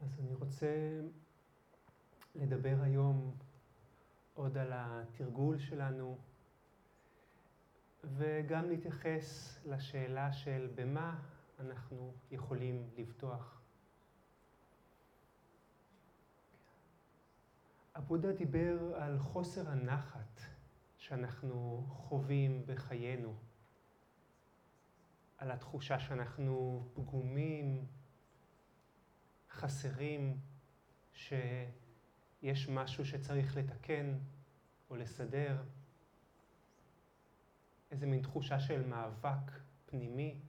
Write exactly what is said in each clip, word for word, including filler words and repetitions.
אז אני רוצה לדבר היום עוד על התרגול שלנו, וגם להתייחס לשאלה של במה אנחנו יכולים לבטוח. הבודה דיבר על חוסר הנחת שאנחנו חווים בחיינו, על התחושה שאנחנו פגומים, חסרים, שיש משהו שצריך לתקן או לסדר, איזה מין תחושה של מאבק פנימי,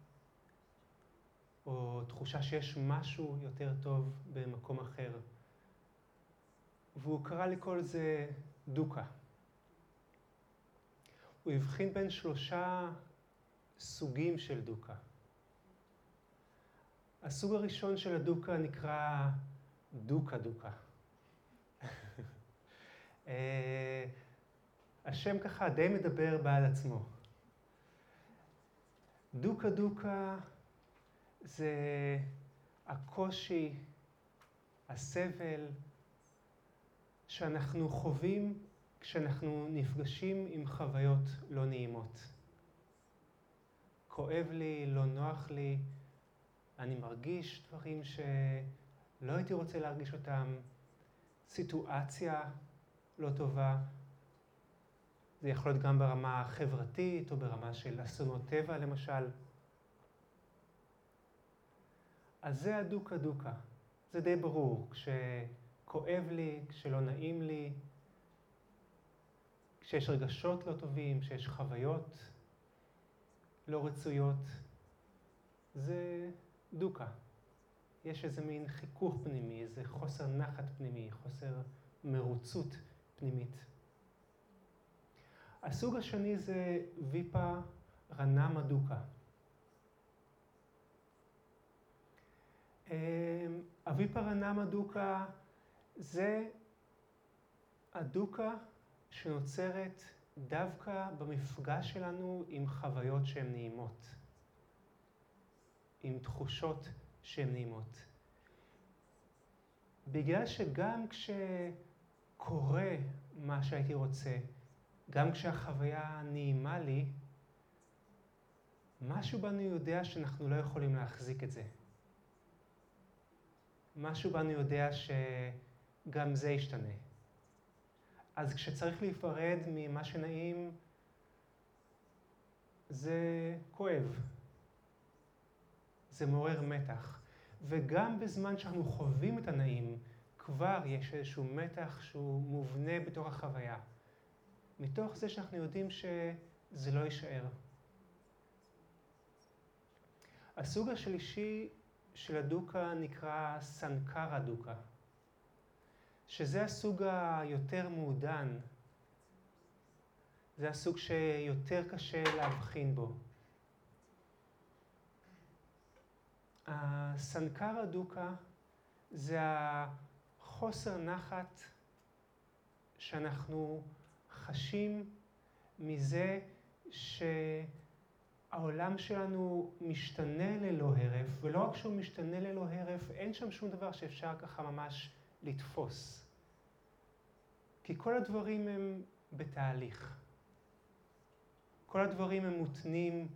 או תחושה שיש משהו יותר טוב במקום אחר. והוא קרא לכל זה דוקה. הוא הבחין בין שלושה סוגים של דוקה. הסוג הראשון של הדוקה נקרא דוקה דוקה. השם ככה די מדבר בעד עצמו. דוקה דוקה זה הקושי, הסבל שאנחנו חווים כשאנחנו נפגשים עם חוויות לא נעימות. כואב לי, לא נוח לי, אני מרגיש דברים שלא הייתי רוצה להרגיש אותם, סיטואציה לא טובה. זה יכול להיות גם ברמה חברתית או ברמה של אסונות טבע למשל. אז זה הדוקה דוקה. זה די ברור. כשכואב לי, כשלא נעים לי, כשיש רגשות לא טובים, כשיש חוויות לא רצויות, זה דוקה. יש איזה מין חיכוך פנימי, איזה חוסר נחת פנימי, חוסר מרוצות פנימית. הסוג השני זה ויפה רנמה דוקה. הוויפה רנמה דוקה זה הדוקה שנוצרת דווקא במפגש שלנו עם חוויות שהן נעימות, עם תחושות שהן נעימות. בגלל שגם כשקורה מה שהייתי רוצה, גם כשהחוויה נעימה לי, משהו בנו יודע שאנחנו לא יכולים להחזיק את זה. משהו בנו יודע שגם זה ישתנה. אז כשצריך להיפרד ממה שנעים, זה כואב. זה מעורר מתח. וגם בזמן שאנחנו חווים את הנעים, כבר יש איזשהו מתח שהוא מובנה בתוך החוויה. מתוך זה שאנחנו יודעים שזה לא יישאר. הסוג השלישי של הדוקה נקרא סנקרה דוקה, שזה הסוג היותר מעודן. זה הסוג שיותר קשה להבחין בו. הסנקרה דוקה זה החוסר נחת שאנחנו חשים מזה שהעולם שלנו משתנה ללא הרף, ולא רק שהוא משתנה ללא הרף, אין שם שום דבר שאפשר ככה ממש לתפוס. כי כל הדברים הם בתהליך. כל הדברים הם מותנים,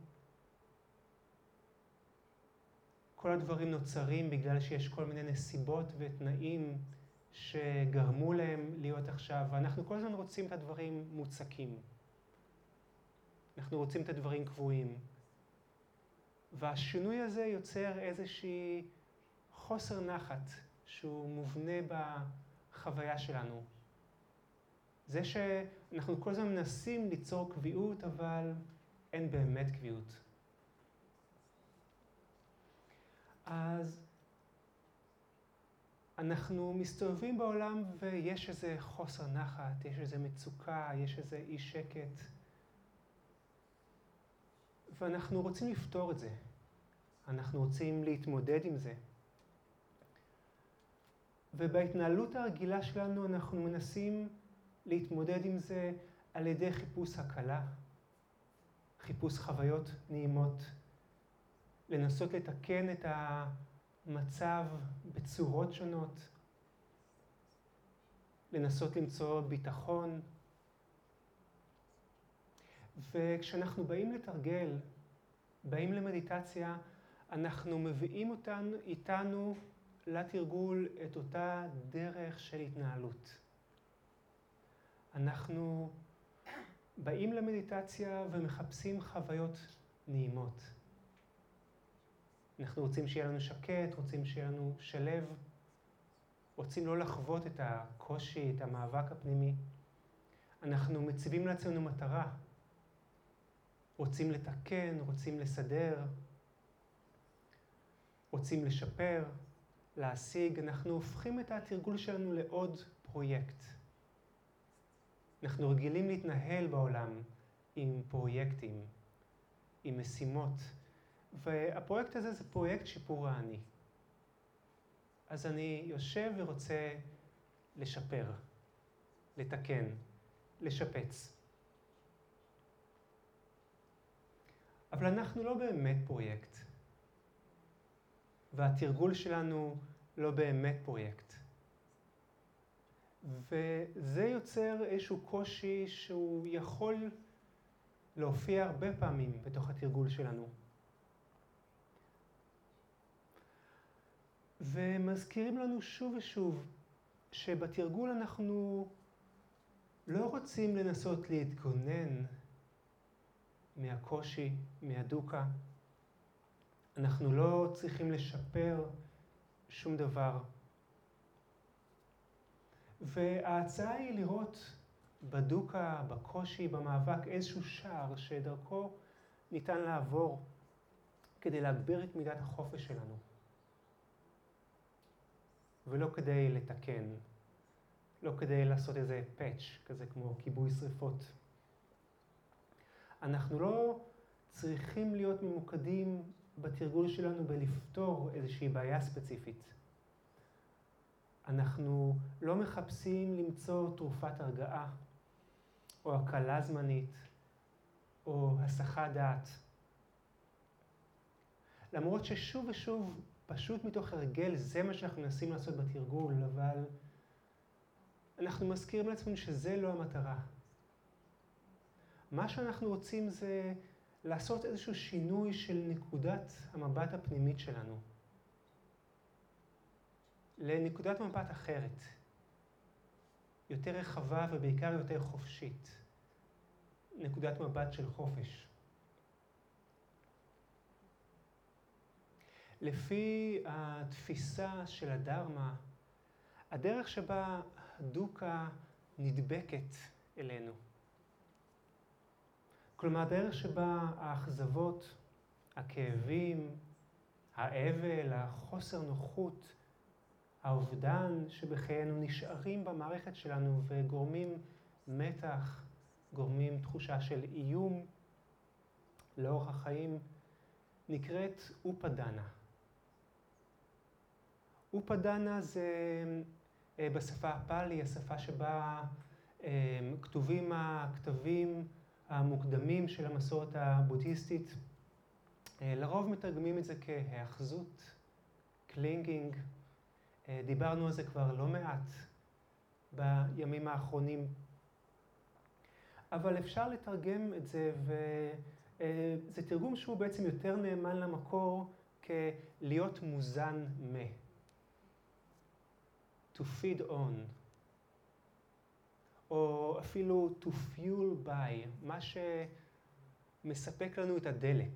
כל הדברים נוצרים בגלל שיש כל מיני נסיבות ותנאים שגרמו להם להיות עכשיו, ואנחנו כל הזמן רוצים את הדברים מוצקים. אנחנו רוצים את הדברים קבועים. והשינוי הזה יוצר איזושהי חוסר נחת שהוא מובנה בחוויה שלנו. זה שאנחנו כל הזמן מנסים ליצור קביעות, אבל אין באמת קביעות. אז אנחנו מסתובבים בעולם ויש איזה חוסר נחת, יש איזה מצוקה, יש איזה אי שקט. ואנחנו רוצים לפתור את זה. אנחנו רוצים להתמודד עם זה. ובהתנהלות הרגילה שלנו אנחנו מנסים להתמודד עם זה על ידי חיפוש הקלה, חיפוש חוויות נעימות, לנסות לתקן את מצב בצורות שונות, לנסות למצוא ביטחון. וכשאנחנו באים לתרגל, באים למדיטציה, אנחנו מביאים אותנו, איתנו לתרגול את אותה דרך של התנהלות. אנחנו באים למדיטציה ומחפשים חוויות נעימות. אנחנו רוצים שיהיה לנו שקט, רוצים שיהיה לנו שלב, רוצים לא לחוות את הקושי, את המאבק הפנימי. אנחנו מציבים לעצמנו מטרה. רוצים לתקן, רוצים לסדר, רוצים לשפר, להשיג. אנחנו הופכים את התרגול שלנו לעוד פרויקט. אנחנו רגילים להתנהל בעולם עם פרויקטים, עם משימות, והפרויקט הזה זה פרויקט שיפור האני. אז אני יושב ורוצה לשפר, לתקן, לשפץ. אבל אנחנו לא באמת פרויקט, והתרגול שלנו לא באמת פרויקט. וזה יוצר איזשהו קושי שהוא יכול להופיע הרבה פעמים בתוך התרגול שלנו. ומזכירים לנו שוב ושוב שבתרגול אנחנו לא רוצים לנסות להתגונן מהקושי, מהדוקה. אנחנו לא צריכים לשפר שום דבר. וההצעה היא לראות בדוקה, בקושי, במאבק איזשהו שער שדרכו ניתן לעבור כדי להגביר את מידת החופש שלנו. ולא כדי לתקן, לא כדי לעשות איזה פאץ' כזה כמו כיבוי שריפות. אנחנו לא צריכים להיות ממוקדים בתרגול שלנו בלפתור איזושהי בעיה ספציפית. אנחנו לא מחפשים למצוא תרופת הרגעה, או הקלה זמנית, או הסחת דעת. למרות ששוב ושוב, פשוט מתוך הרגל, זה מה שאנחנו מנסים לעשות בתרגול, אבל אנחנו מזכירים לעצמנו שזה לא המטרה. מה שאנחנו רוצים זה לעשות איזשהו שינוי של נקודת המבט הפנימית שלנו. לנקודת מבט אחרת, יותר רחבה ובעיקר יותר חופשית. נקודת מבט של חופש. לפי התפיסה של הדרמה, הדרך שבה הדוקה נדבקת אלינו. כלומר, הדרך שבה האכזבות, הכאבים, האבל, החוסר נוחות, האובדן שבחיינו נשארים במערכת שלנו וגורמים מתח, גורמים תחושה של איום לאורך החיים, נקראת אופדנה. אופדנה זה בשפה הפאלי, השפה שבה כתובים הכתבים המוקדמים של המסורת הבודהיסטית. לרוב מתרגמים את זה כהאחזות, קלינגינג. דיברנו על זה כבר לא מעט בימים האחרונים. אבל אפשר לתרגם את זה, וזה תרגום שהוא בעצם יותר נאמן למקור כלהיות מוזן מ. To feed on. או אפילו to fuel by, מה שמספק לנו את הדלק.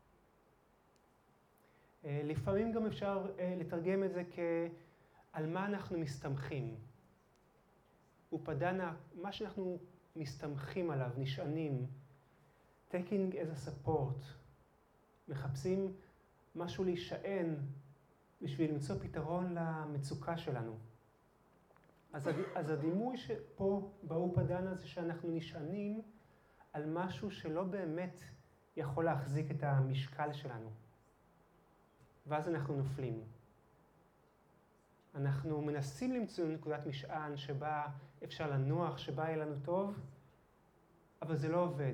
לפעמים גם אפשר לתרגם את זה כעל מה אנחנו מסתמכים. אופדנה, מה שאנחנו מסתמכים עליו, נשענים. taking as a support. מחפשים משהו להישען בשביל למצוא פתרון למצוקה שלנו. אז, אז הדימוי שפה באופדנה זה שאנחנו נשענים על משהו שלא באמת יכול להחזיק את המשקל שלנו. ואז אנחנו נופלים. אנחנו מנסים למצוא נקודת משען שבה אפשר לנוח, שבה יהיה לנו טוב, אבל זה לא עובד.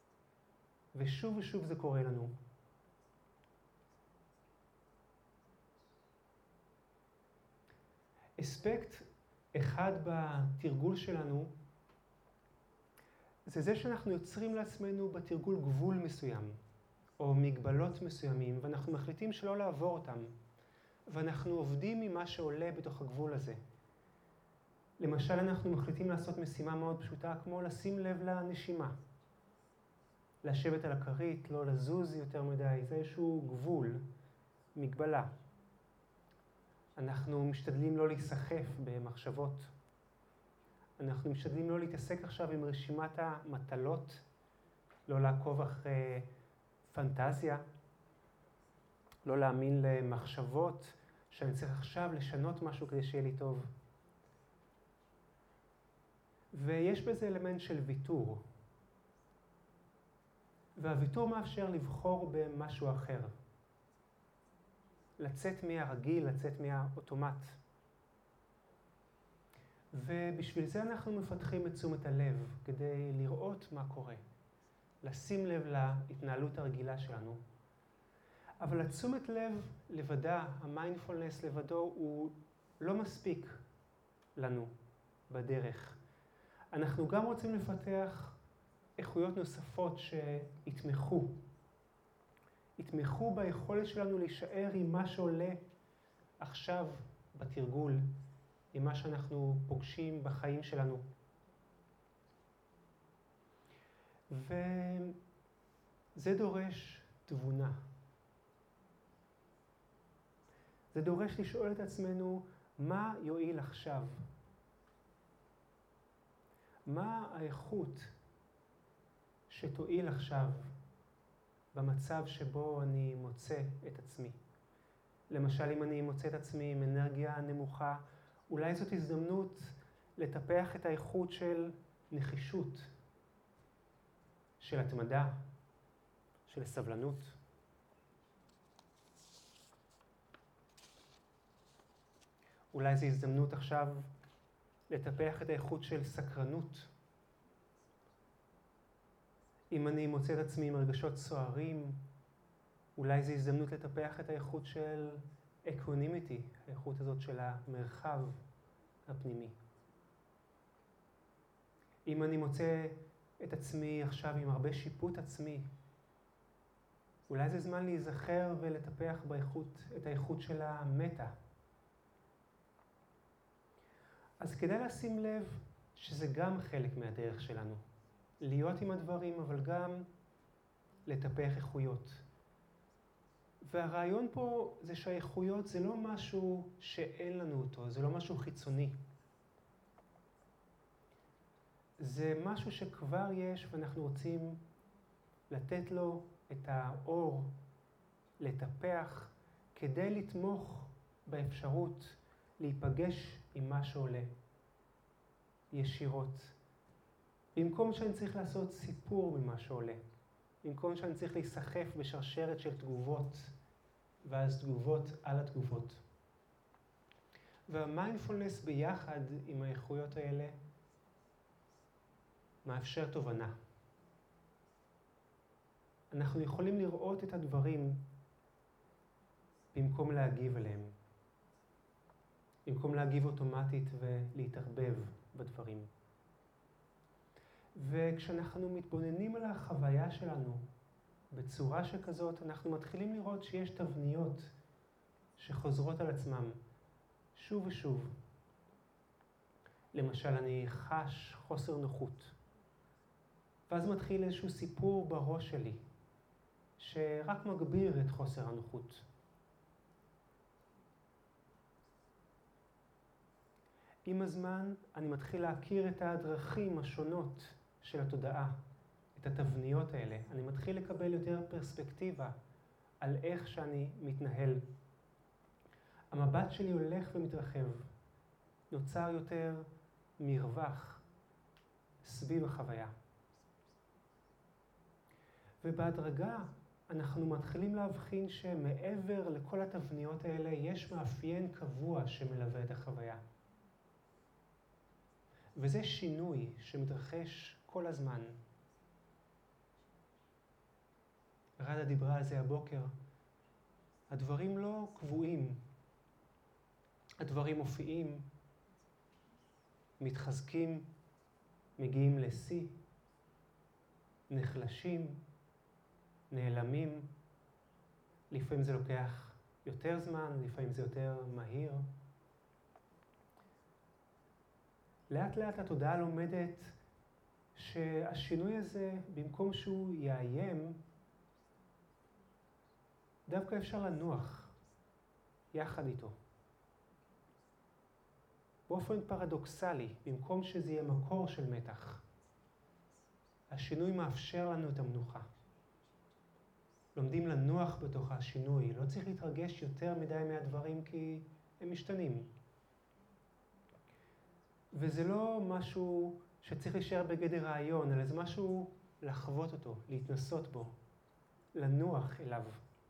ושוב ושוב זה קורה לנו. אספקט אחד בתרגול שלנו, זה זה שאנחנו יוצרים לעצמנו בתרגול גבול מסוים, או מגבלות מסוימים, ואנחנו מחליטים שלא לעבור אותם, ואנחנו עובדים ממה שעולה בתוך הגבול הזה. למשל, אנחנו מחליטים לעשות משימה מאוד פשוטה, כמו לשים לב לנשימה. לשבת על הכרית, לא לזוז יותר מדי, זה איזשהו גבול, מגבלה. אנחנו משתדלים לא להיסחף במחשבות. אנחנו משתדלים לא להתעסק עכשיו עם רשימת המטלות, לא לעקוב אחרי פנטזיה, לא להאמין למחשבות שאני צריך עכשיו לשנות משהו כדי שיהיה לי טוב. ויש בזה אלמנט של ויתור. והוויתור מאפשר לבחור במשהו אחר. לצאת מהרגיל, לצאת מהאוטומט. ובשביל זה אנחנו מפתחים את תשומת הלב, כדי לראות מה קורה. לשים לב להתנהלות הרגילה שלנו. אבל התשומת לב לבדה, המיינדפולנס לבדו, הוא לא מספיק לנו בדרך. אנחנו גם רוצים לפתח איכויות נוספות שיתמכו. יתמכו ביכולת שלנו להישאר עם מה שעולה עכשיו בתרגול, עם מה שאנחנו פוגשים בחיים שלנו. וזה דורש תבונה. זה דורש לשאול את עצמנו, מה יועיל עכשיו? מה האיכות שתועיל עכשיו במצב שבו אני מוצא את עצמי? למשל, אם אני מוצא את עצמי עם אנרגיה נמוכה, אולי זאת הזדמנות לטפח את האיכות של נחישות, של התמדה, של סבלנות. אולי זו הזדמנות עכשיו לטפח את האיכות של סקרנות. אם אני מוצא את עצמי עם רגשות סוערים, אולי זו הזדמנות לטפח את האיכות של אקונימיטי, האיכות הזאת של המרחב הפנימי. אם אני מוצא את עצמי עכשיו עם הרבה שיפוט עצמי, אולי זה זמן להיזכר ולטפח באיכות, את האיכות של המטה. אז כדאי לשים לב שזה גם חלק מהדרך שלנו. להיות עם הדברים, אבל גם לטפח איכויות. והרעיון פה זה שהאיכויות זה לא משהו שאין לנו אותו, זה לא משהו חיצוני. זה משהו שכבר יש ואנחנו רוצים לתת לו את האור, לטפח, כדי לתמוך באפשרות להיפגש עם מה שעולה ישירות. במקום שאני צריך לעשות סיפור ממה שעולה, במקום שאני צריך להיסחף בשרשרת של תגובות, ואז תגובות על התגובות. והמיינדפולנס ביחד עם האיכויות האלה מאפשר תובנה. אנחנו יכולים לראות את הדברים במקום להגיב עליהם. במקום להגיב אוטומטית ולהתערבב בדברים. וכשאנחנו מתבוננים על החוויה שלנו בצורה שכזאת, אנחנו מתחילים לראות שיש תבניות שחוזרות על עצמם שוב ושוב. למשל, אני חש חוסר נוחות. ואז מתחיל איזשהו סיפור בראש שלי, שרק מגביר את חוסר הנוחות. עם הזמן אני מתחיל להכיר את הדרכים השונות של התודעה, את התבניות האלה. אני מתחיל לקבל יותר פרספקטיבה על איך שאני מתנהל. המבט שלי הולך ומתרחב, נוצר יותר מרווח סביב החוויה. ובהדרגה אנחנו מתחילים להבחין שמעבר לכל התבניות האלה יש מאפיין קבוע שמלווה את החוויה. וזה שינוי שמתרחש כל הזמן. רדה דיברה על זה הבוקר. הדברים לא קבועים. הדברים מופיעים מתחזקים, מגיעים לשיא, נחלשים, נעלמים. לפעמים זה לוקח יותר זמן, לפעמים זה יותר מהיר. לאט לאט התודעה לומדת שהשינוי הזה, במקום שהוא יאיים, דווקא אפשר לנוח יחד איתו. באופן פרדוקסלי, במקום שזה יהיה מקור של מתח, השינוי מאפשר לנו את המנוחה. לומדים לנוח בתוך השינוי, לא צריך להתרגש יותר מדי מהדברים כי הם משתנים. וזה לא משהו שצריך להישאר בגדר רעיון, אלא זה משהו לחוות אותו, להתנסות בו, לנוח אליו.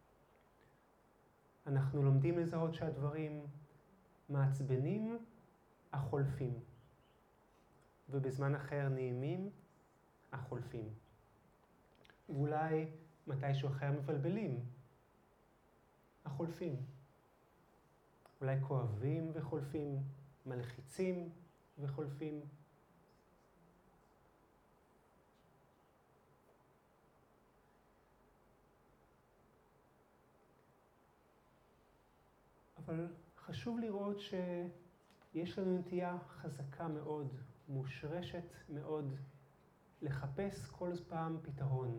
אנחנו לומדים לזהות שהדברים מעצבנים, החולפים. ובזמן אחר נעימים, החולפים. ואולי מתישהו אחר מבלבלים, החולפים. אולי כואבים וחולפים, מלחיצים וחולפים. אבל חשוב לראות שיש לנו נטייה חזקה מאוד, מושרשת מאוד, לחפש כל פעם פתרון.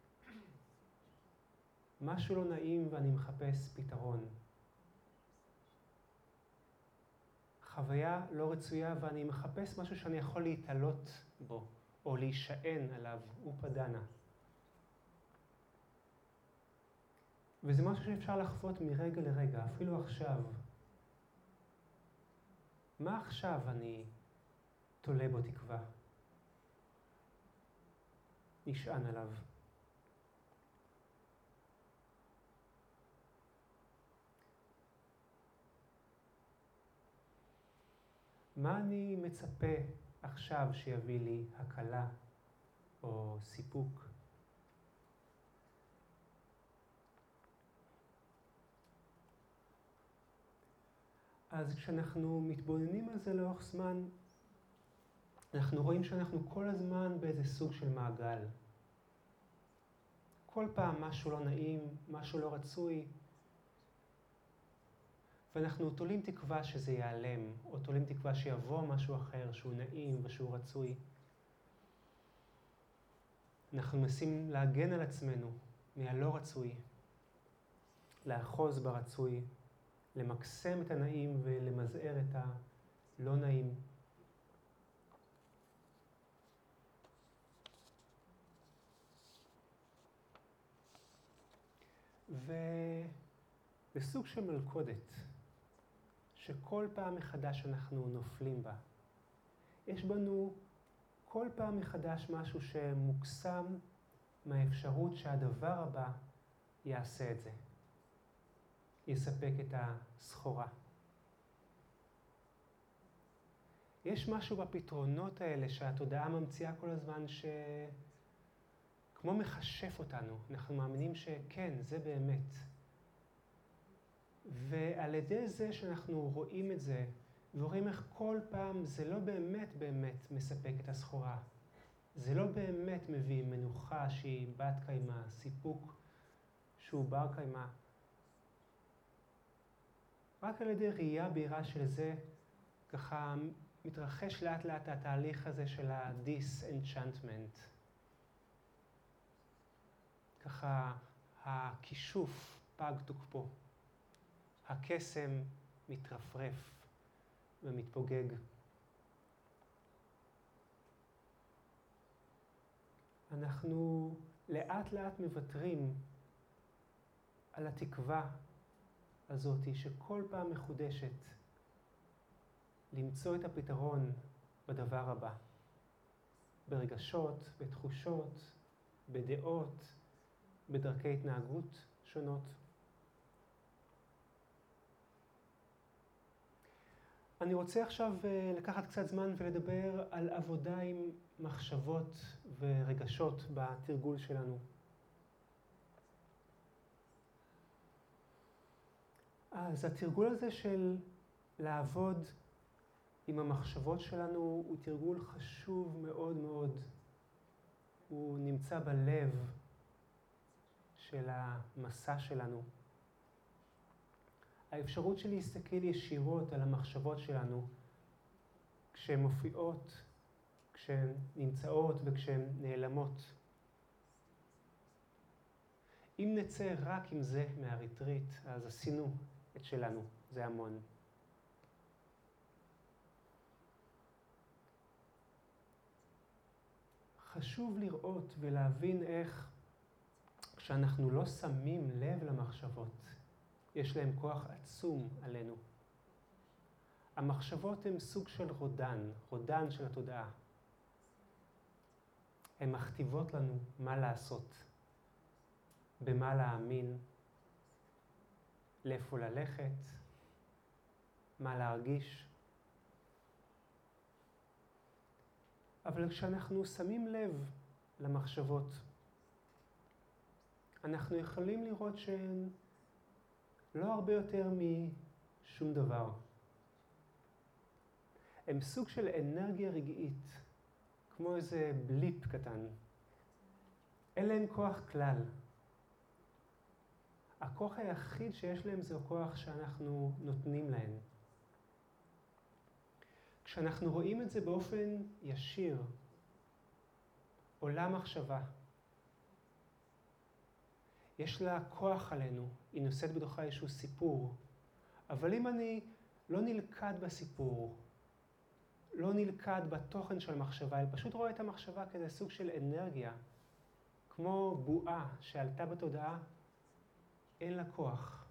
משהו לא נעים ואני מחפש פתרון. חוויה לא רצויה ואני מחפש משהו שאני יכול להתעלות בו, או להישען עליו, אופדנה. וזה משהו שאפשר לחוות מרגע לרגע, אפילו עכשיו. מה עכשיו אני תולה בו תקווה? נשען עליו. מה אני מצפה עכשיו שיביא לי הקלה או סיפוק? אז כשאנחנו מתבוננים על זה לאורך זמן, אנחנו רואים שאנחנו כל הזמן באיזה סוג של מעגל. כל פעם משהו לא נעים, משהו לא רצוי, ואנחנו תולים תקווה שזה ייעלם, או תולים תקווה שיבוא משהו אחר שהוא נעים ושהוא רצוי. אנחנו מנסים להגן על עצמנו מהלא רצוי, לאחוז ברצוי, למקסם את הנעים ולמזער את הלא נעים. ובסוג של מלכודת, שכל פעם מחדש אנחנו נופלים בה. יש בנו כל פעם מחדש משהו שמוקסם מהאפשרות שהדבר הבא יעשה את זה. יספק את הסחורה. יש משהו בפתרונות האלה שהתודעה ממציאה כל הזמן שכמו מחשף אותנו. אנחנו מאמינים שכן, זה באמת. ועל ידי זה שאנחנו רואים את זה, ורואים איך כל פעם זה לא באמת באמת מספק את הסחורה. זה לא באמת מביא מנוחה שהיא בת קיימה, סיפוק שהוא בר קיימה. רק על ידי ראייה בהירה של זה, ככה מתרחש לאט לאט התהליך הזה של ה-disenchantment. ככה הכישוף פג תוקפו. הקסם מתרפרף ומתפוגג. אנחנו לאט לאט מוותרים על התקווה הזאת שכל פעם מחודשת למצוא את הפתרון בדבר הבא. ברגשות, בתחושות, בדעות, בדרכי התנהגות שונות. אני רוצה עכשיו לקחת קצת זמן ולדבר על עבודה עם מחשבות ורגשות בתרגול שלנו. אז התרגול הזה של לעבוד עם המחשבות שלנו הוא תרגול חשוב מאוד מאוד. הוא נמצא בלב של המסע שלנו. האפשרות של להסתכל ישירות על המחשבות שלנו, כשהן מופיעות, כשהן נמצאות וכשהן נעלמות. אם נצא רק עם זה מהריטריט, אז עשינו את שלנו, זה המון. חשוב לראות ולהבין איך כשאנחנו לא שמים לב למחשבות, יש להם כוח עצום עלינו. המחשבות הן סוג של רודן, רודן של התודעה. הן מכתיבות לנו מה לעשות, במה להאמין, לאיפה ללכת, מה להרגיש. אבל כשאנחנו שמים לב למחשבות, אנחנו יכולים לראות שהן לא הרבה יותר משום דבר. הן סוג של אנרגיה רגעית, כמו איזה בליפ קטן. אין להן כוח כלל. הכוח היחיד שיש להם זה הכוח שאנחנו נותנים להן. כשאנחנו רואים את זה באופן ישיר, עולה מחשבה. יש לה כוח עלינו, היא נושאת בתוכה איזשהו סיפור. אבל אם אני לא נלכד בסיפור, לא נלכד בתוכן של המחשבה, אני פשוט רואה את המחשבה כזה סוג של אנרגיה, כמו בועה שעלתה בתודעה, אין לה כוח.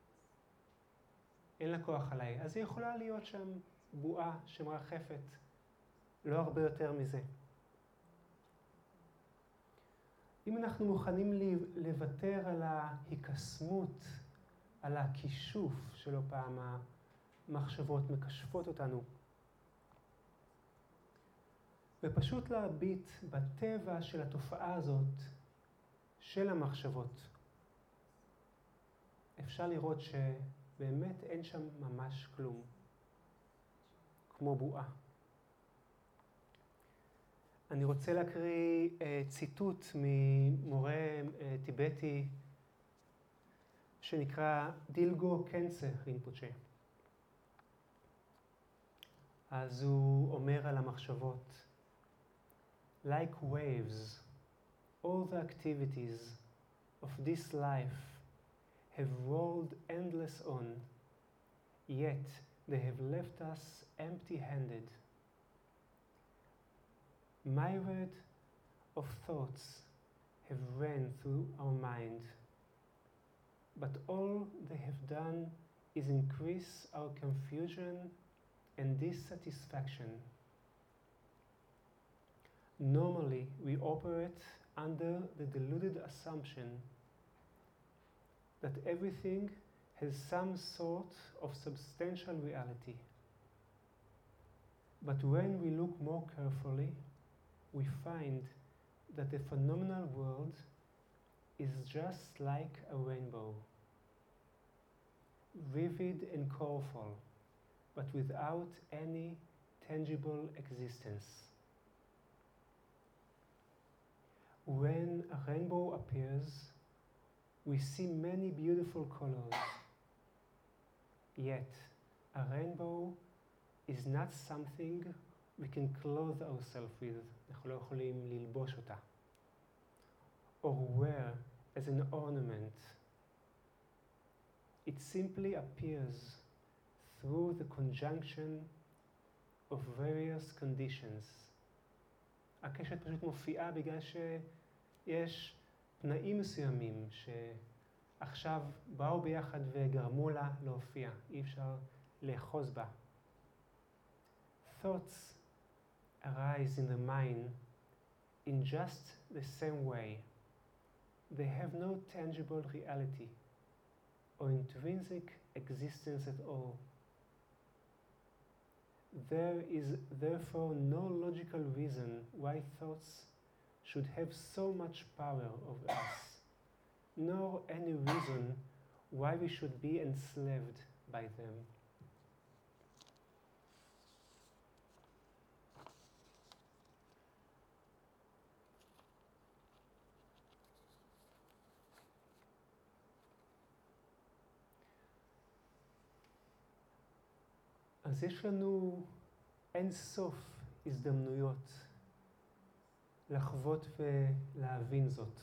אין לה כוח עליי. אז היא יכולה להיות שם בועה שמרחפת, לא הרבה יותר מזה. אם אנחנו מוכנים לוותר על ההיקסמות, על הכישוף שלא פעם המחשבות מקשפות אותנו, ופשוט להביט בטבע של התופעה הזאת, של המחשבות, אפשר לראות שבאמת אין שם ממש כלום, כמו בועה. אני רוצה להקריא אה, ציטוט ממורה אה, טיבטי שנקרא דילגו קנסה רינפוצ'ה. אז הוא אומר על המחשבות, like waves, all the activities of this life have rolled endless on, yet they have left us empty-handed. Myriad of thoughts have ran through our mind, but all they have done is increase our confusion and dissatisfaction. Normally, we operate under the deluded assumption that everything has some sort of substantial reality. But when we look more carefully, we find that the phenomenal world is just like a rainbow, vivid and colorful, but without any tangible existence. When a rainbow appears, we see many beautiful colors. Yet, a rainbow is not something we can clothe ourselves with. אנחנו לא יכולים ללבוש אותה. Or wear as an ornament. It simply appears through the conjunction of various conditions. הקשת פשוט מופיעה בגלל שיש תנאים מסוימים שעכשיו באו ביחד וגרמו לה להופיע. אי אפשר לאחוז בה. Thoughts arise in the mind in just the same way. They have no tangible reality or intrinsic existence at all. There is therefore no logical reason why thoughts should have so much power over us, nor any reason why we should be enslaved by them. אז יש לנו אין סוף הזדמנויות לחוות ולהבין זאת.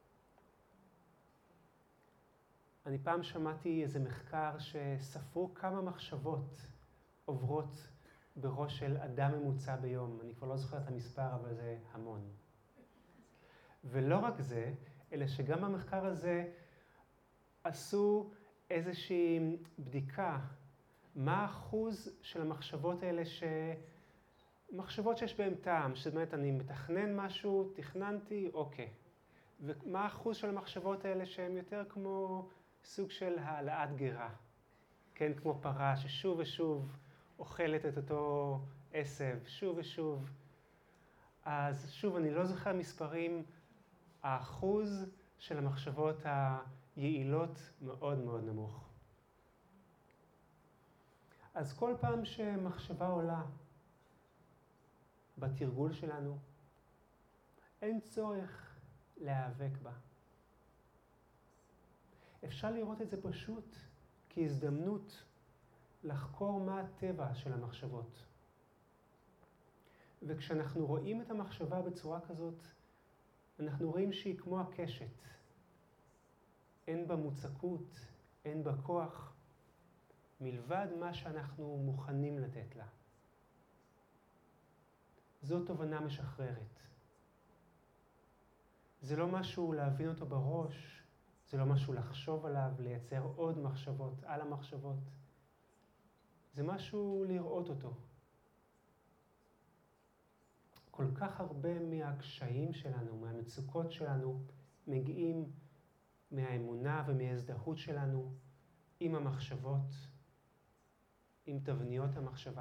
אני פעם שמעתי איזה מחקר שספרו כמה מחשבות עוברות בראש של אדם ממוצע ביום. אני כבר לא זוכר את המספר, אבל זה המון. ולא רק זה, אלא שגם במחקר הזה עשו איזושהי בדיקה, מה האחוז של המחשבות האלה ש... מחשבות שיש בהן טעם, זאת אומרת, אני מתכנן משהו, תכננתי, אוקיי. ומה האחוז של המחשבות האלה שהן יותר כמו סוג של העלאת גרה. כן, כמו פרה ששוב ושוב אוכלת את אותו עשב, שוב ושוב. אז שוב, אני לא זוכר מספרים, האחוז של המחשבות היעילות מאוד מאוד נמוך. אז כל פעם שמחשבה עולה בתרגול שלנו, אין צורך להיאבק בה. אפשר לראות את זה פשוט כהזדמנות לחקור מה הטבע של המחשבות. וכשאנחנו רואים את המחשבה בצורה כזאת, אנחנו רואים שהיא כמו הקשת. אין בה מוצקות, אין בה כוח, מלבד מה שאנחנו מוכנים לתת לה. זו תובנה משחררת. זה לא משהו להבין אותו בראש, זה לא משהו לחשוב עליו, לייצר עוד מחשבות על המחשבות. זה משהו לראות אותו. כל כך הרבה מהקשיים שלנו, מהמצוקות שלנו, מגיעים מהאמונה ומההזדהות שלנו עם המחשבות, עם תבניות המחשבה.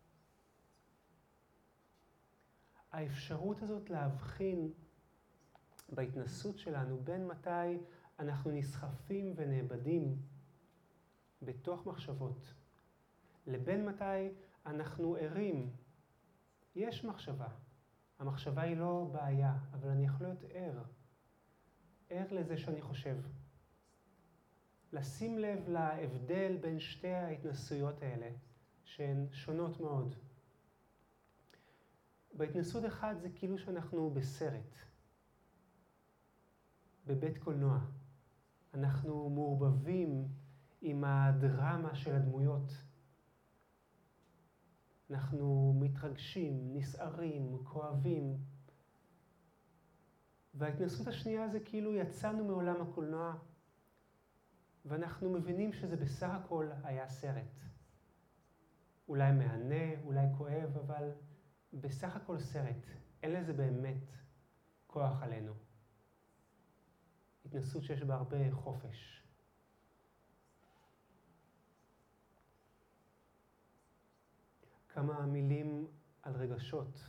האפשרות הזאת להבחין בהתנסות שלנו בין מתי אנחנו נסחפים ונאבדים בתוך מחשבות, לבין מתי אנחנו ערים. יש מחשבה. המחשבה היא לא בעיה, אבל אני יכול להיות ער. ער לזה שאני חושב. לשים לב להבדל בין שתי ההתנסויות האלה, שהן שונות מאוד. בהתנסות אחד זה כאילו שאנחנו בסרט, בבית קולנוע. אנחנו מעורבבים עם הדרמה של הדמויות. אנחנו מתרגשים, נסערים, כואבים. וההתנסות השנייה זה כאילו יצאנו מעולם הקולנוע, ואנחנו מבינים שזה בסך הכל היה סרט. אולי מהנה, אולי כואב, אבל בסך הכל סרט. אין לזה באמת כוח עלינו. התנסות שיש בה הרבה חופש. כמה מילים על רגשות.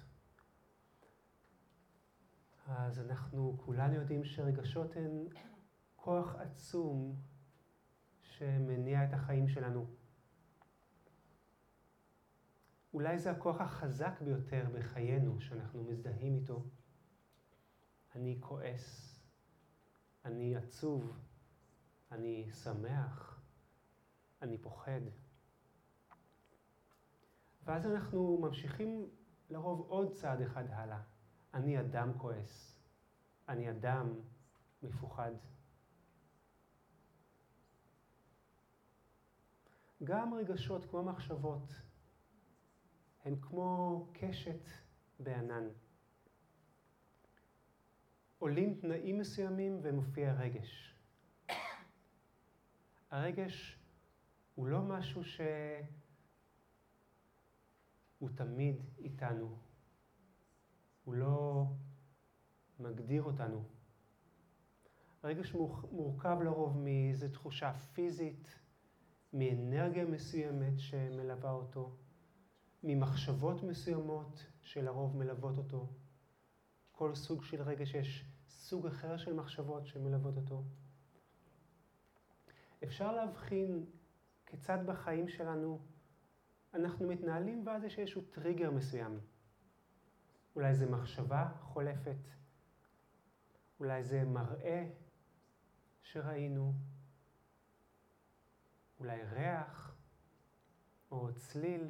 אז אנחנו כולנו יודעים שרגשות הן כוח עצום שמניע את החיים שלנו. אולי זה הכוח החזק ביותר בחיינו שאנחנו מזדהים איתו. אני כועס, אני עצוב, אני שמח, אני פוחד. ואז אנחנו ממשיכים לרוב עוד צעד אחד הלאה. אני אדם כועס, אני אדם מפוחד. גם רגשות כמו מחשבות הם כמו קשת בענן. עולים תנאים מסוימים ומופיע רגש. הרגש הוא לא משהו שהוא תמיד איתנו. הוא לא מגדיר אותנו. הרגש מורכב לרוב מאיזו תחושה פיזית, מאנרגיה מסוימת שמלווה אותו, ממחשבות מסוימות שלרוב מלוות אותו. כל סוג של רגש יש סוג אחר של מחשבות שמלוות אותו. אפשר להבחין כיצד בחיים שלנו אנחנו מתנהלים ואז יש איזשהו טריגר מסוים. אולי זה מחשבה חולפת, אולי זה מראה שראינו, אולי ריח, או צליל,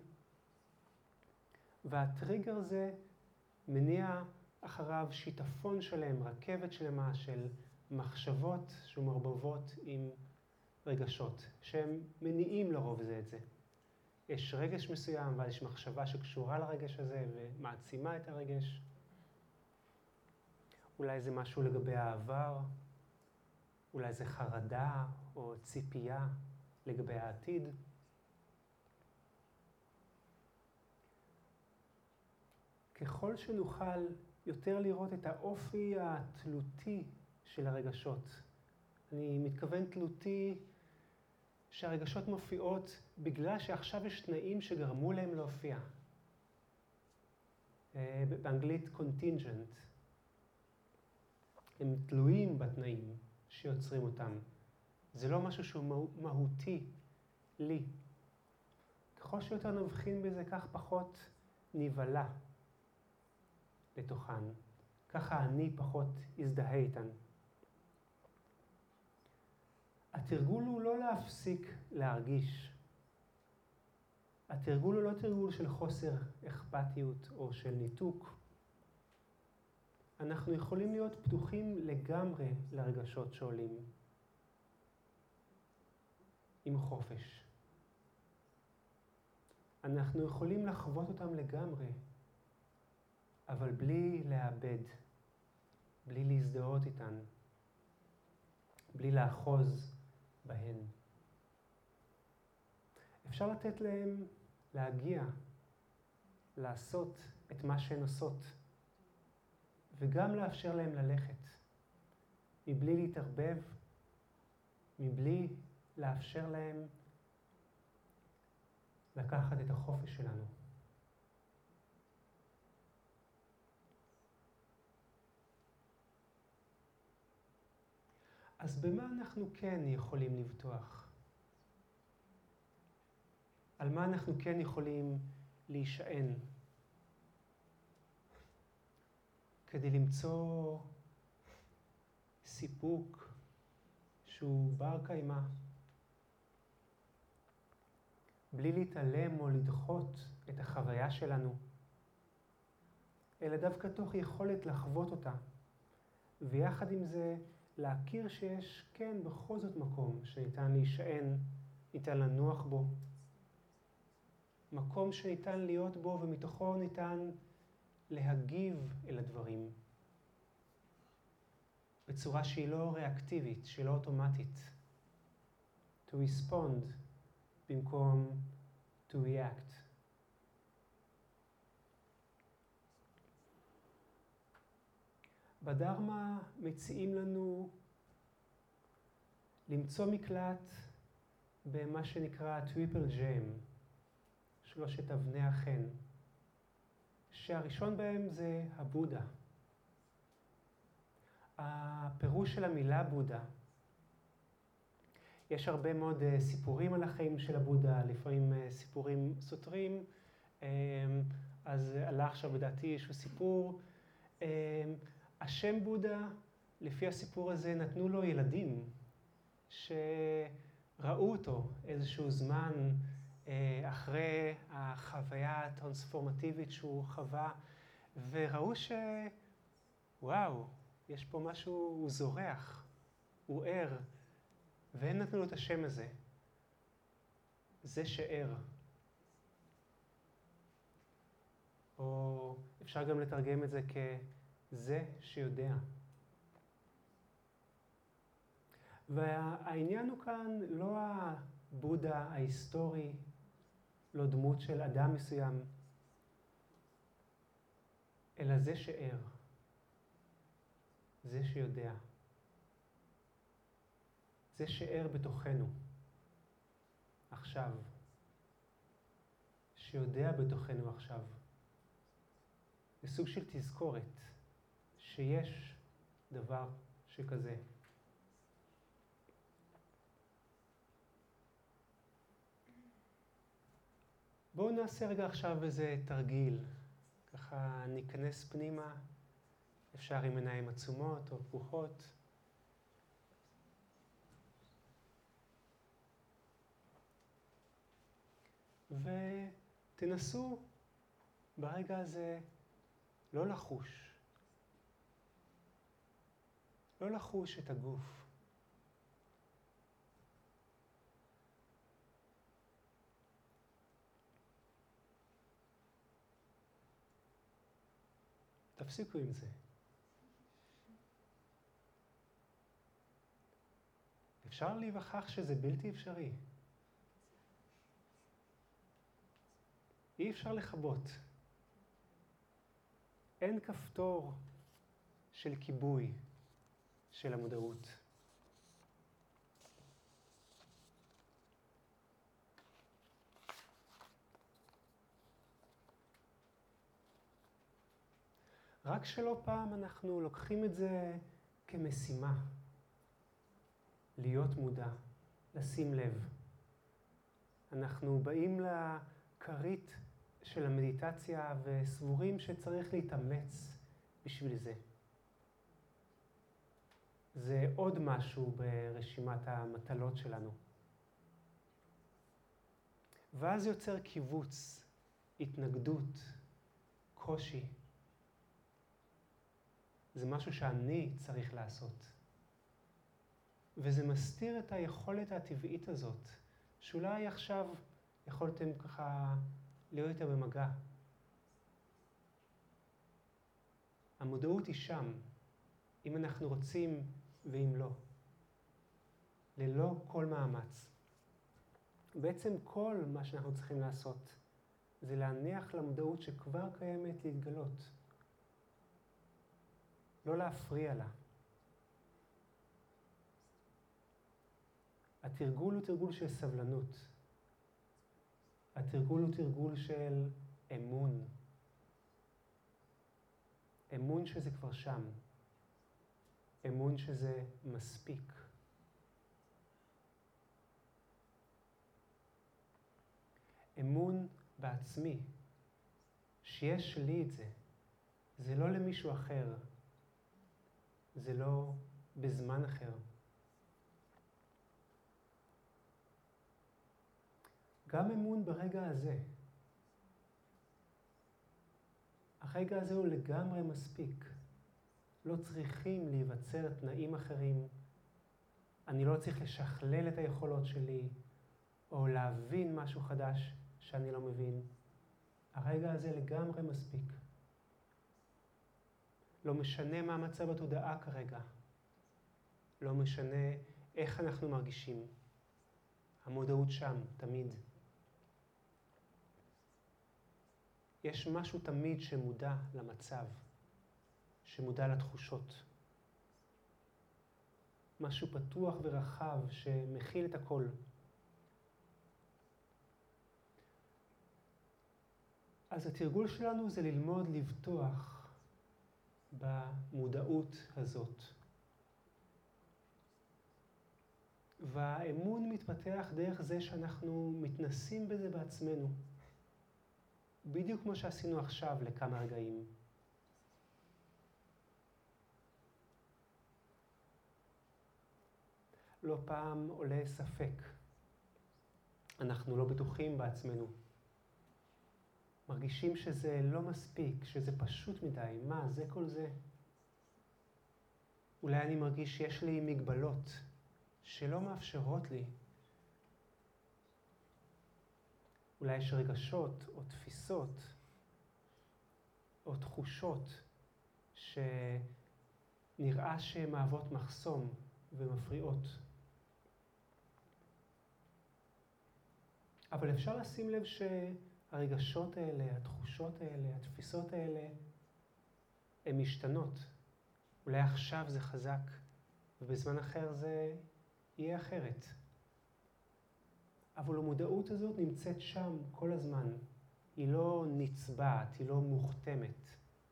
והטריגר הזה מניע אחריו שיטפון שלם, רכבת שלמה של מחשבות שמעורבבות עם רגשות, שהם מניעים לרוב זה את זה. יש רגש מסוים, ואז יש מחשבה שקשורה לרגש הזה ומעצימה את הרגש. אולי זה משהו לגבי העבר, אולי זה חרדה או ציפייה לגבי העתיד. ככל שנוכל יותר לראות את האופי התלותי של הרגשות, אני מתכוון תלותי שהרגשות מופיעות בגלל שעכשיו יש תנאים שגרמו להם להופיע. באנגלית contingent. הם תלויים בתנאים שיוצרים אותם. זה לא משהו שהוא מהותי לי. ככל שיותר נבחין בזה, כך פחות נבלה לתוכן. ככה אני פחות הזדהה איתן. התרגול הוא לא להפסיק להרגיש. התרגול הוא לא תרגול של חוסר אכפתיות או של ניתוק. אנחנו יכולים להיות פתוחים לגמרי לרגשות שעולים. עם חופש. אנחנו יכולים לחוות אותם לגמרי, אבל בלי לאבד, בלי להזדהות איתן, בלי לאחוז בהן. אפשר לתת להם להגיע, לעשות את מה שהן עושות, וגם לאפשר להם ללכת, מבלי להתערבב, מבלי לאפשר להם לקחת את החופש שלנו. אז במה אנחנו כן יכולים לבטוח? על מה אנחנו כן יכולים להישען? כדי למצוא סיפוק שהוא בר קיימא, בלי להתעלם או לדחות את החוויה שלנו, אלא דווקא תוך יכולת לחוות אותה, ויחד עם זה להכיר שיש כן בכל זאת מקום שניתן להישען, ניתן לנוח בו, מקום שניתן להיות בו ומתוכו ניתן להגיב אל הדברים, בצורה שהיא לא ריאקטיבית, שהיא לא אוטומטית. To respond במקום to react. בדרמה מציעים לנו למצוא מקלט במה שנקרא טריפל ג'ם, שלושת אבני החן, שהראשון בהם זה הבודה. הפירוש של המילה בודה, יש הרבה מאוד סיפורים על החיים של הבודה, לפעמים סיפורים סותרים, אז עלה עכשיו בדעתי איזשהו סיפור. השם בודה, לפי הסיפור הזה, נתנו לו ילדים שראו אותו איזשהו זמן אחרי החוויה הטרנספורמטיבית שהוא חווה, וראו ש... וואו, יש פה משהו, הוא זורח, הוא ער, והם נתנו לו את השם הזה. זה שער. או אפשר גם לתרגם את זה כזה שיודע. והעניין הוא כאן לא הבודה ההיסטורי, לא דמות של אדם מסוים, אלא זה שער. זה שיודע. זה שער בתוכנו. עכשיו. שיודע בתוכנו עכשיו. זה סוג של תזכורת שיש דבר שכזה. בואו נעשה רגע עכשיו איזה תרגיל. ככה ניכנס פנימה, אפשר עם עיניים עצומות או פקוחות. ותנסו ברגע הזה לא לחוש. לא לחוש את הגוף. תפסיקו עם זה. אפשר להיווכח שזה בלתי אפשרי. אי אפשר לכבות. אין כפתור של כיבוי של המודעות. רק שלא פעם אנחנו לוקחים את זה כמשימה. להיות מודע, לשים לב. אנחנו באים לכרית של המדיטציה וסבורים שצריך להתאמץ בשביל זה. זה עוד משהו ברשימת המטלות שלנו. ואז יוצר קיבוץ, התנגדות, קושי. זה משהו שאני צריך לעשות. וזה מסתיר את היכולת הטבעית הזאת, שאולי עכשיו יכולתם ככה להיות איתה במגע. המודעות היא שם, אם אנחנו רוצים ואם לא. ללא כל מאמץ. בעצם כל מה שאנחנו צריכים לעשות, זה להניח למודעות שכבר קיימת להתגלות. לא להפריע לה. התרגול הוא תרגול של סבלנות. התרגול הוא תרגול של אמון. אמון שזה כבר שם. אמון שזה מספיק. אמון בעצמי, שיש לי את זה. זה לא למישהו אחר. זה לא בזמן אחר. גם אמון ברגע הזה. הרגע הזה הוא לגמרי מספיק. לא צריכים להיווצר תנאים אחרים. אני לא צריך לשכלל את היכולות שלי, או להבין משהו חדש שאני לא מבין. הרגע הזה לגמרי מספיק. לא משנה מה המצב בתודעה כרגע. לא משנה איך אנחנו מרגישים. המודעות שם, תמיד. יש משהו תמיד שמודע למצב, שמודע לתחושות. משהו פתוח ורחב שמכיל את הכל. אז התרגול שלנו זה ללמוד לבטוח במודעות הזאת. והאמון מתפתח דרך זה שאנחנו מתנסים בזה בעצמנו. בדיוק כמו שעשינו עכשיו לכמה רגעים. לא פעם עולה ספק. אנחנו לא בטוחים בעצמנו. מרגישים שזה לא מספיק, שזה פשוט מדי. מה, זה כל זה? אולי אני מרגיש שיש לי מגבלות שלא מאפשרות לי. אולי יש רגשות או תפיסות או תחושות שנראה שהן מהוות מחסום ומפריעות. אבל אפשר לשים לב שהרגשות האלה, התחושות האלה, התפיסות האלה, הן משתנות. אולי עכשיו זה חזק, ובזמן אחר זה יהיה אחרת. אבל המודעות הזאת נמצאת שם כל הזמן. היא לא נצבעת, היא לא מוכתמת.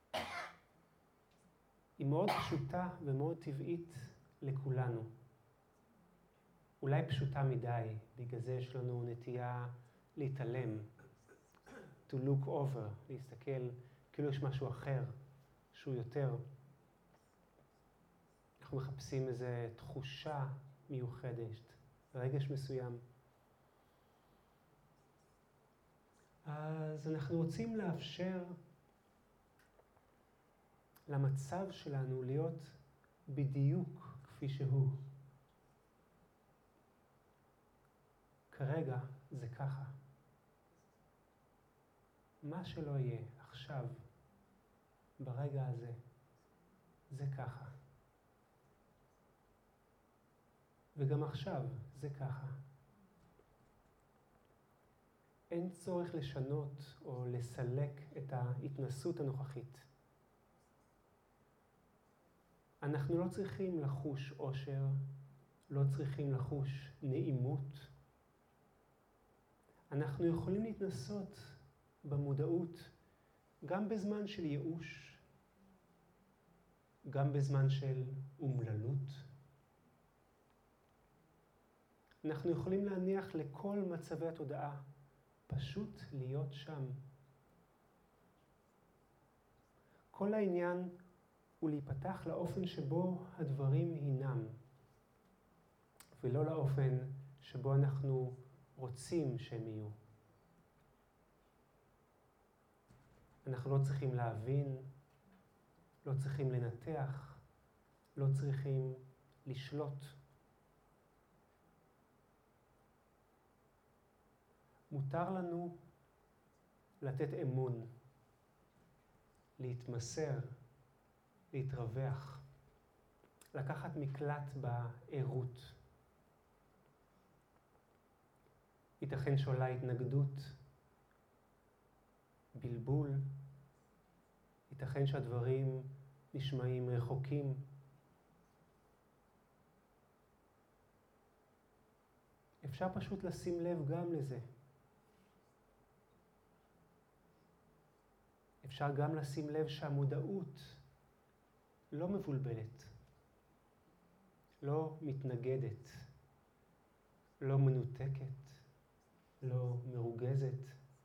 היא מאוד פשוטה ומאוד טבעית לכולנו. אולי פשוטה מדי, בגלל זה יש לנו נטייה להתעלם. To look over, להסתכל כאילו יש משהו אחר, שהוא יותר. אנחנו מחפשים איזו תחושה מיוחדת, רגש מסוים. אז אנחנו רוצים לאפשר למצב שלנו להיות בדיוק כפי שהוא. כרגע זה ככה. מה שלא יהיה עכשיו, ברגע הזה, זה ככה. וגם עכשיו זה ככה. אין צורך לשנות או לסלק את ההתנסות הנוכחית. אנחנו לא צריכים לחוש אושר, לא צריכים לחוש נעימות. אנחנו יכולים להתנסות במודעות גם בזמן של ייאוש, גם בזמן של אומללות. אנחנו יכולים להניח לכל מצבי התודעה, פשוט להיות שם. כל העניין הוא להיפתח לאופן שבו הדברים הינם, ולא לאופן שבו אנחנו רוצים שהם יהיו. אנחנו לא צריכים להבין, לא צריכים לנתח, לא צריכים לשלוט. מותר לנו לתת אמון, להתמסר, להתרווח, לקחת מקלט בעירות. ייתכן שעולה התנגדות, בלבול, ייתכן שהדברים נשמעים רחוקים. אפשר פשוט לשים לב גם לזה. אפשר גם לשים לב שהמודעות לא מבולבלת, לא מתנגדת, לא מנותקת, לא מרוגזת.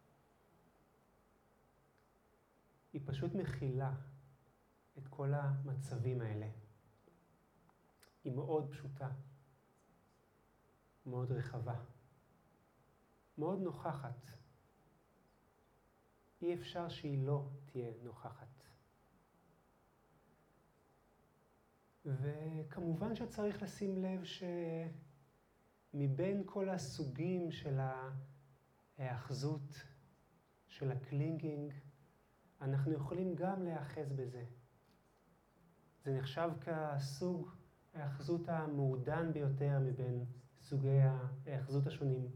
היא פשוט מכילה את כל המצבים האלה. היא מאוד פשוטה, מאוד רחבה, מאוד נוכחת. אי אפשר שהיא לא תהיה נוכחת. וכמובן שצריך לשים לב שמבין כל הסוגים של ההאחזות, של הקלינגינג, אנחנו יכולים גם להיאחז בזה. זה נחשב כסוג ההאחזות המעודן ביותר מבין סוגי ההאחזות השונים.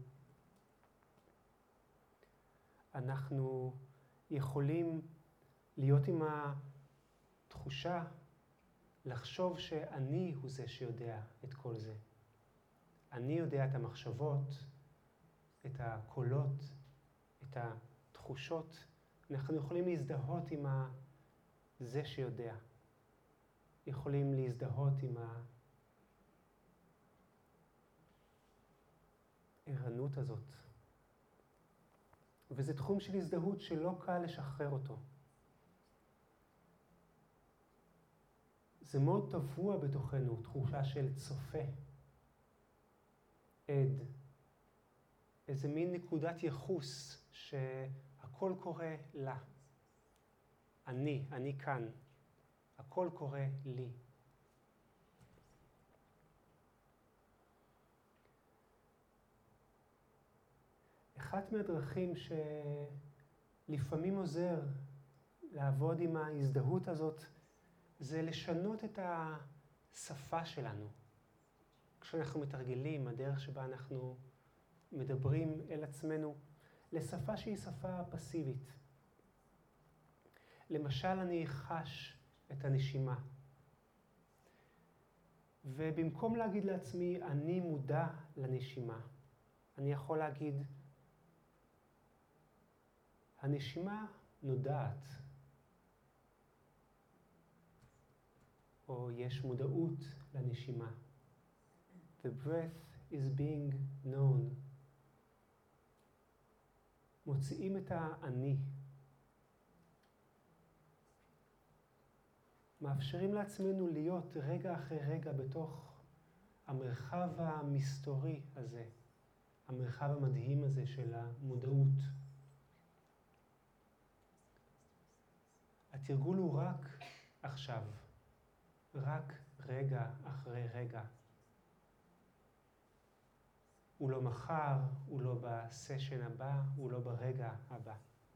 אנחנו יכולים להיות עם התחושה, לחשוב שאני הוא זה שיודע את כל זה. אני יודע את המחשבות, את הקולות, את התחושות. אנחנו יכולים להזדהות עם זה שיודע. יכולים להזדהות עם הערנות הזאת. וזה תחום של הזדהות שלא קל לשחרר אותו. זה מאוד טבוע בתוכנו, תחושה של צופה, עד, איזה מין נקודת יחוס שהכל קורה לה. אני, אני כאן, הכל קורה לי. אחת מהדרכים שלפעמים עוזר לעבוד עם ההזדהות הזאת, זה לשנות את השפה שלנו. כשאנחנו מתרגלים, הדרך שבה אנחנו מדברים אל עצמנו, לשפה שהיא שפה פסיבית. למשל, אני חש את הנשימה. ובמקום להגיד לעצמי, אני מודע לנשימה, אני יכול להגיד, הנשימה נודעת. או יש מודעות לנשימה. The breath is being known. מוציאים את האני. מאפשרים לעצמנו להיות רגע אחרי רגע בתוך המרחב המסתורי הזה, המרחב המדהים הזה של המודעות. התרגול הוא רק עכשיו, רק רגע אחרי רגע. הוא לא מחר, הוא לא בסשן הבא, הוא לא ברגע הבא.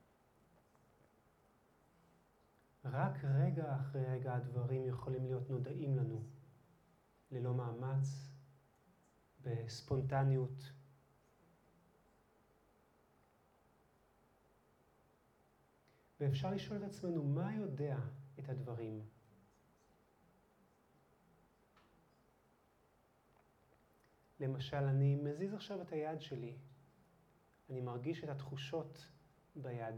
רק רגע אחרי רגע הדברים יכולים להיות נודעים לנו, ללא מאמץ, בספונטניות. ואפשר לשאול את עצמנו, מה יודע את הדברים? למשל, אני מזיז עכשיו את היד שלי. אני מרגיש את התחושות ביד.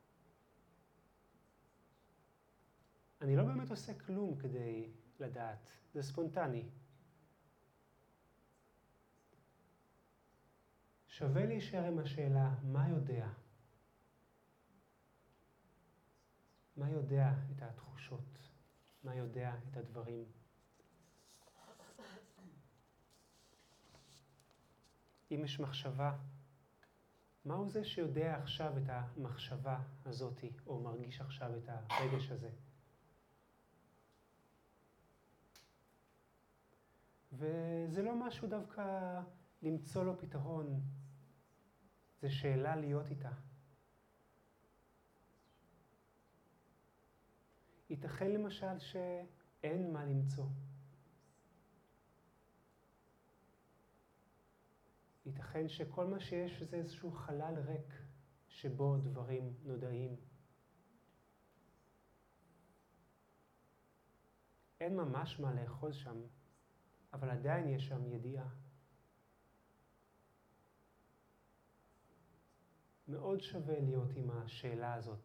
אני לא באמת עושה כלום כדי לדעת. זה ספונטני. שווה להישאר עם השאלה, מה יודע? מה יודע את התחושות? מה יודע את הדברים? אם יש מחשבה, מהו זה שיודע עכשיו את המחשבה הזאת, או מרגיש עכשיו את הרגש הזה? וזה לא משהו דווקא למצוא לו פתרון, זה שאלה להיות איתה. ייתכן למשל שאין מה למצוא. ייתכן שכל מה שיש זה איזשהו חלל ריק שבו דברים נודעים. אין ממש מה לאחוז שם, אבל עדיין יש שם ידיעה. מאוד שווה להיות עם השאלה הזאת.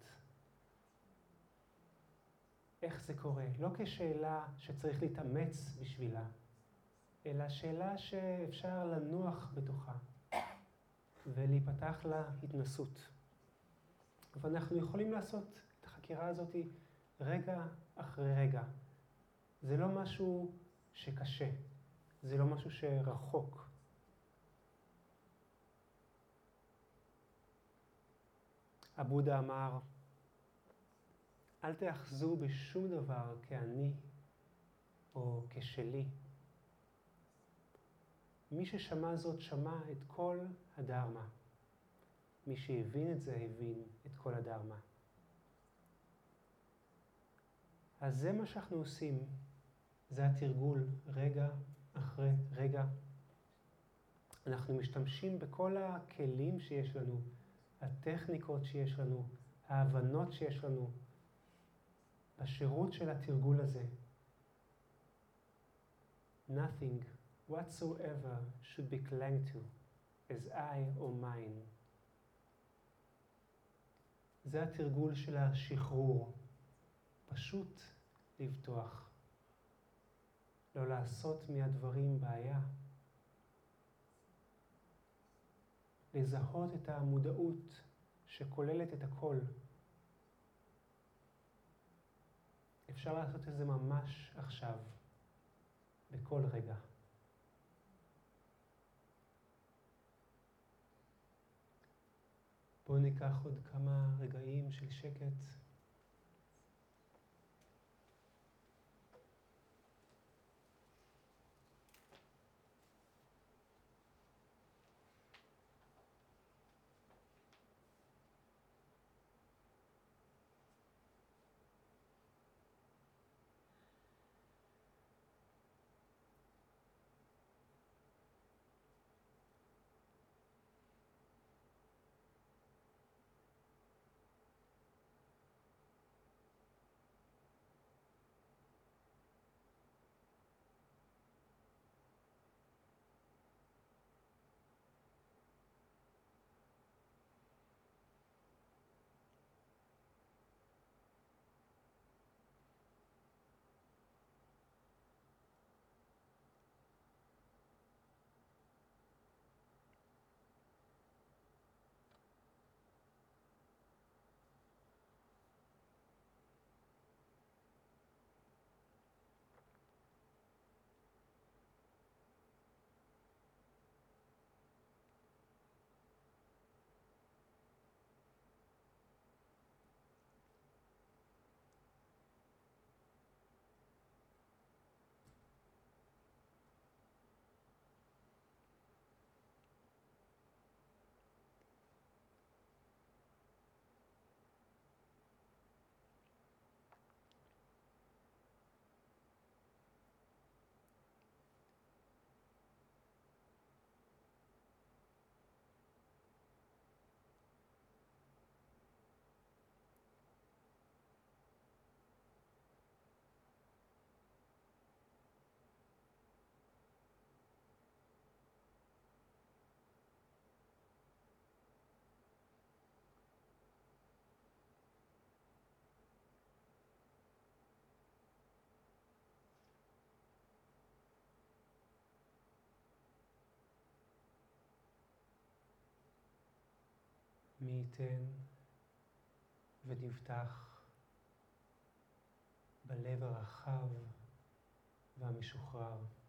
איך זה קורה? לא כשאלה שצריך להתאמץ בשבילה, אלא שאלה שאפשר לנוח בתוכה ולהיפתח לה התנסות. ואנחנו יכולים לעשות את החקירה הזאת רגע אחרי רגע. זה לא משהו שקשה, זה לא משהו שרחוק. הבודה אמר, אל תאחזו בשום דבר כאני או כשלי. מי ששמע זאת שמע את כל הדרמה. מי שהבין את זה הבין את כל הדרמה. אז זה מה שאנחנו עושים. זה התרגול רגע אחרי רגע. אנחנו משתמשים בכל הכלים שיש לנו, הטכניקות שיש לנו, ההבנות שיש לנו, בשירות של התרגול הזה. Nothing whatsoever should be clung to as I or mine. זה התרגול של השחרור. פשוט לבטוח. לא לעשות מהדברים בעיה. לזהות את המודעות שכוללת את הכל. אפשר לעשות את זה ממש עכשיו, בכל רגע. בואו ניקח עוד כמה רגעים של שקט. מי ייתן ונבטח בלב הרחב והמשוחרר.